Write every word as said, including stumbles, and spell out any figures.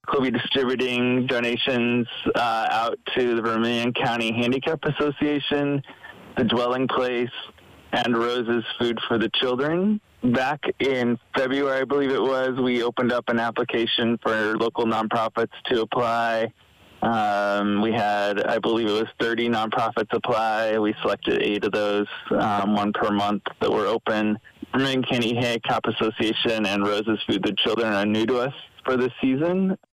we'll be distributing donations uh, out to the Vermilion County Handicap Association, the Dwelling Place, and Rose's Food for the Children. Back in February, I believe it was, we opened up an application for local nonprofits to apply. Um, we had, I believe it was thirty nonprofits apply. We selected eight of those, um, one per month that were open. Vermilion County Handicap Association and Rose's Food for the Children are new to us for this season.